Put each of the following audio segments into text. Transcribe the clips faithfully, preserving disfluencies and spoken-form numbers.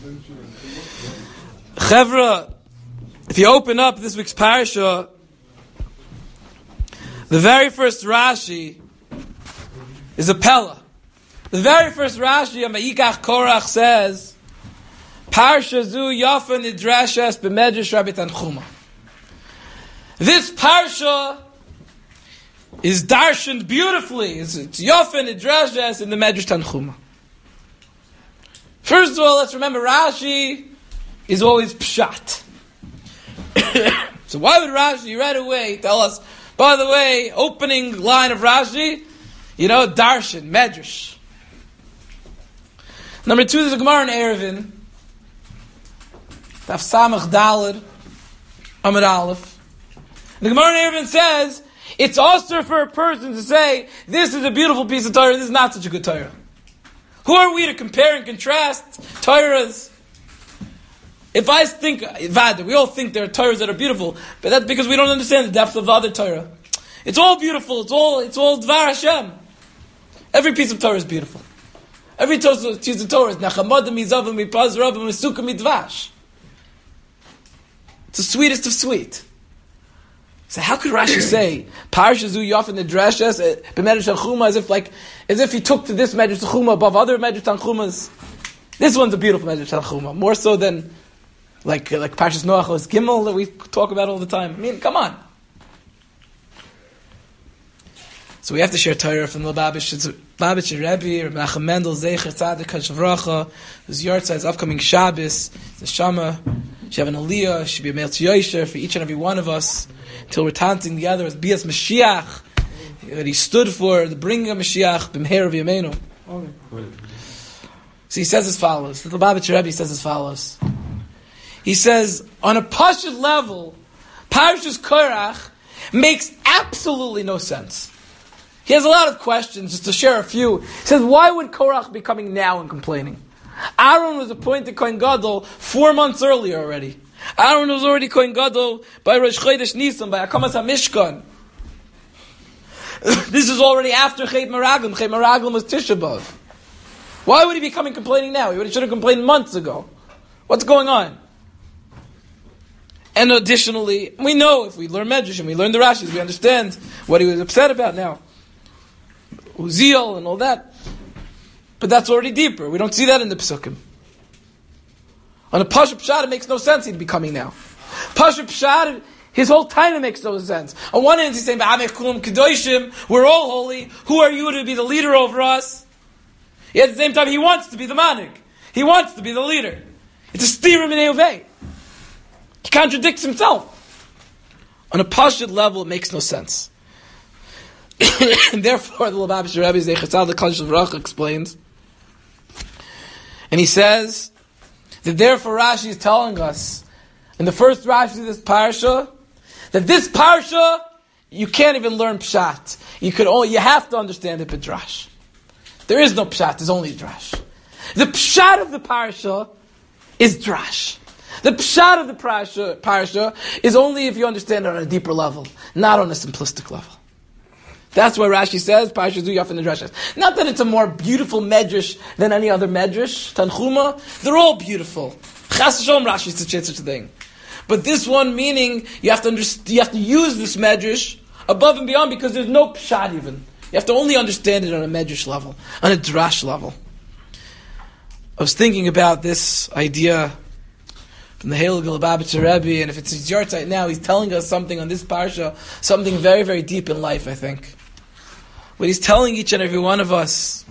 Chevra, if you open up this week's parasha, the very first Rashi is a Pella. The very first Rashi on Vayikach Korach says, Parsha zu yafa nidrashes b'medrash Rabbi Tanchuma. This parsha is darshaned beautifully. It's, it's yafa nidrashes in the Medrash Tanchuma. First of all, let's remember Rashi is always pshat. So why would Rashi right away tell us, by the way, opening line of Rashi, you know, darshan, medrash. Number two, there's a Gemara in Erevin, Taf Samach Daled, Amud Aleph. The Gemara in Erevin says, it's also for a person to say, this is a beautiful piece of Torah, this is not such a good Torah. Who are we to compare and contrast Torahs? If I think, we all think there are Torahs that are beautiful, but that's because we don't understand the depth of the other Torah. It's all beautiful, it's all, it's all Dvar Hashem. Every piece of Torah is beautiful. Every piece of Torah is Nachamad mizav mipaz rav misuka midvash. It's the sweetest of sweet. So how could Rashi say Parsha zu yaf in the drashes b'medrash Tanchuma as if like as if he took to this Medrash Tanchuma above other Medrash Tanchumas? This one's a beautiful Medrash Tanchuma, more so than like like Parshas Noach or Gimel that we talk about all the time. I mean, come on. So we have to share Torah from the Lubavitcher Rebbe, Reb Menachem Mendel, Zecher Tzadik HaShavracha, whose yahrzeit is upcoming Shabbos, the Shama. She have an Aliyah, should be a Meil Tziyosher for each and every one of us, until we're chanting together as Bias Mashiach, that he stood for, the bringing of Mashiach, B'mher V'yameinu. So he says as follows, the Lubavitcher Rebbe says as follows. He says, on a Pashut level, Parshas Korach makes absolutely no sense. He has a lot of questions, just to share a few. He says, why would Korach be coming now and complaining? Aaron was appointed Kohen Gadol four months earlier already. Aaron was already Kohen Gadol by Rosh Chodesh Nisan, by Akamas HaMishkan. This is already after Chet Meraglim. Chet Meraglim was Tisha B'Av. Why would he be coming complaining now? He should have complained months ago. What's going on? And additionally, we know if we learn Medrash and we learn the Rashis, we understand what he was upset about now. Uziel and all that. But that's already deeper. We don't see that in the Pesukim. On a Pashup Pshat, it makes no sense he'd be coming now. Pashup Pshat, his whole time it makes no sense. On one hand, he's saying, we're all holy. Who are you to be the leader over us? Yet at the same time, he wants to be the manik. He wants to be the leader. It's a stirim in Eovei. He contradicts himself. On a Pashup level, it makes no sense. And therefore, the Lubavitcher Rebbe Zecher Tzadik HaShavracha explains, and he says that therefore Rashi is telling us in the first Rashi of this parsha that this parsha you can't even learn pshat. You could only you have to understand the midrash. There is no pshat. There's only drash. The pshat of the parsha is drash. The pshat of the parsha, parsha is only if you understand it on a deeper level, not on a simplistic level. That's why Rashi says, Parsha Zu Yaf in the Drashas. Not that it's a more beautiful medrash than any other medrash, Tanchuma. They're all beautiful. Chas V'Shalom Rashi is such a thing. But this one meaning, you have to understand, you have to use this medrash above and beyond because there's no pshat even. You have to only understand it on a medrash level, on a drash level. I was thinking about this idea from the Heilig Lubavitcher Rebbe, and if it's his yahrzeit now, he's telling us something on this parsha, something very, very deep in life, I think. What he's telling each and every one of us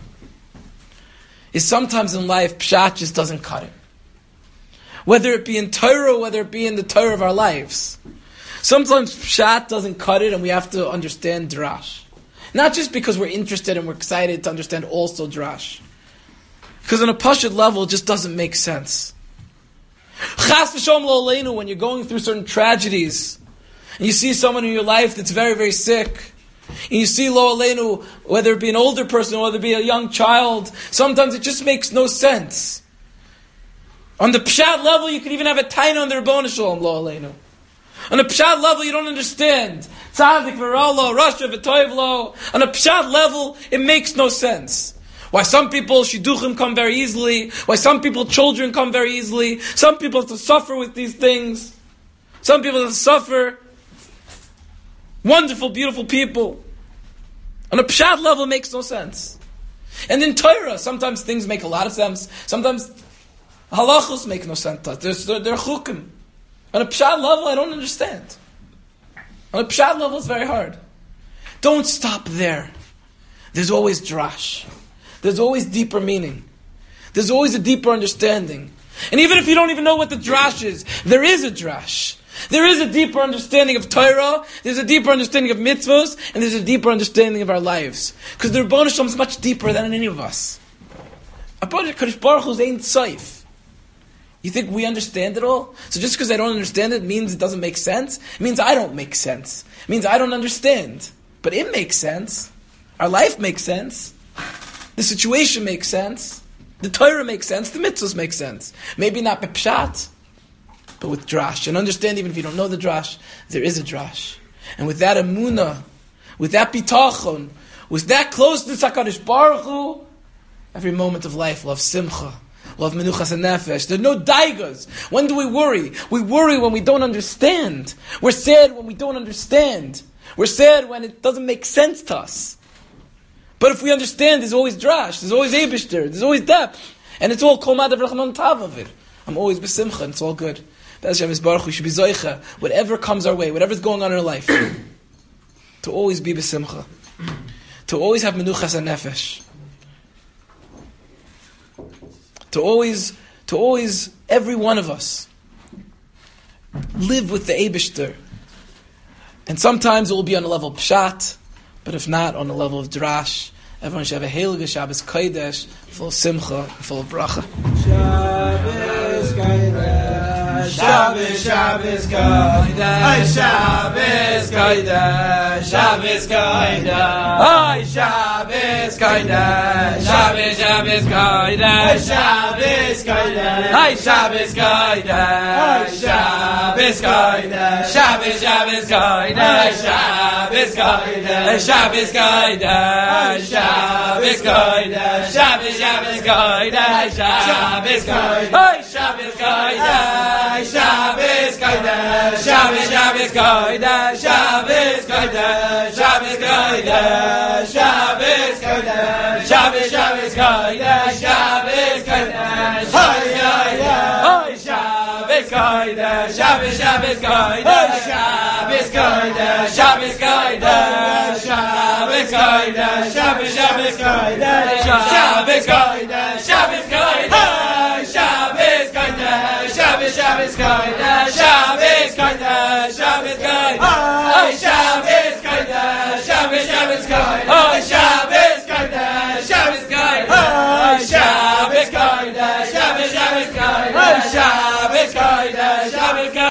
is sometimes in life, pshat just doesn't cut it. Whether it be in Torah, whether it be in the Torah of our lives. Sometimes pshat doesn't cut it and we have to understand drash. Not just because we're interested and we're excited to understand also drash. Because on a pashut level, it just doesn't make sense. Chas v'shalom lo aleinu, when you're going through certain tragedies, and you see someone in your life that's very, very sick, and you see lo aleinu, whether it be an older person or whether it be a young child, sometimes it just makes no sense. On the pshat level, you could even have a taina on the Rabboni Shalom lo aleinu. On a pshat level, you don't understand. Tzadik v'ralo, rasha v'toiv lo. On a pshat level, it makes no sense. Why some people shidduchim come very easily. Why some people children come very easily. Some people have to suffer with these things. Some people have to suffer. Wonderful, beautiful people. On a pshat level, it makes no sense. And in Torah, sometimes things make a lot of sense. Sometimes halachos make no sense. There's, they're, they're chukim. On a pshat level, I don't understand. On a pshat level, it's very hard. Don't stop there. There's always drash. There's always deeper meaning. There's always a deeper understanding. And even if you don't even know what the drash is, there is a drash. There is a deeper understanding of Torah, there's a deeper understanding of mitzvahs, and there's a deeper understanding of our lives. Because the Rebbeinu Shalom is much deeper than any of us. HaKadosh Baruch Hu ain't safe. You think we understand it all? So just because I don't understand it means it doesn't make sense? It means I don't make sense. It means I don't understand. But it makes sense. Our life makes sense. The situation makes sense. The Torah makes sense. The mitzvahs make sense. Maybe not b'pshat, but with drash. And understand, even if you don't know the drash, there is a drash. And with that emunah, with that bitachon, with that closeness to HaKadosh Baruch Hu, every moment of life will have simcha, will have menuchas and nefesh. There are no daigas. When do we worry? We worry when we don't understand. We're sad when we don't understand. We're sad when it doesn't make sense to us. But if we understand, there's always drash, there's always eibishter, there's always depth. And it's all kol madav rachman on top of it. I'm always besimcha, and it's all good. That's Hashem Baruch, we should be zoicha. Whatever comes our way, whatever's going on in our life, to always be besimcha. To always have menuchas and nefesh. To always, to always, every one of us, live with the eibishter. And sometimes it will be on a level of pshat, but if not, on the level of drash. Everyone should have a heilige Shabbos Kodesh, full of simcha, full of bracha. Shabbos Kodesh, Shabbos, Shabbos Kodesh, Shabbos Kodesh, Shabbos Kodesh, Ay, Shabbos Kodesh, Shabbos, Shabbos Kodesh, Shabbos Kodesh, Ay, Shabbos Kodesh, Shabbos Kodesh, Shabbos, Shabbos Kodesh, Shabbos Kodesh, Shabbos Kodesh, Shabbos Kodesh, Shabbos, Shabbos Kodesh, Shabbos Kodesh, Ay, Shabbos Kodesh, Shabbos Kodesh, Shabbos, Shabbos Kodesh, Shabbos Kodesh, Shabbos Kodesh, Shabbos Kodesh, Shabbos, Shabbos Kodesh, Shabbos Kodesh, Ay, ay, ay, Shabbos Kodesh, Shabbos, Shabbos Kodesh, Shabbos Kodesh, Shabbos Kodesh, Shabbos Kodesh, Shabbos, Shabbos Kodesh, Shabbos Kodesh, Shabbos Kodesh, Shabbos Kodesh, Shabbos, Shabbos Kodesh, Shabbos Kodesh, Shabbos Kodesh, Ay, Shabbos Kodesh, Shabbos, Shabbos Kodesh, Ay, Shabbos Kodesh, Shabbos Kodesh, Ay, Shabbos Kodesh, Shabbos, Shabbos Kodesh, Ay, Shabbos Kodesh, Shabbos Kodesh.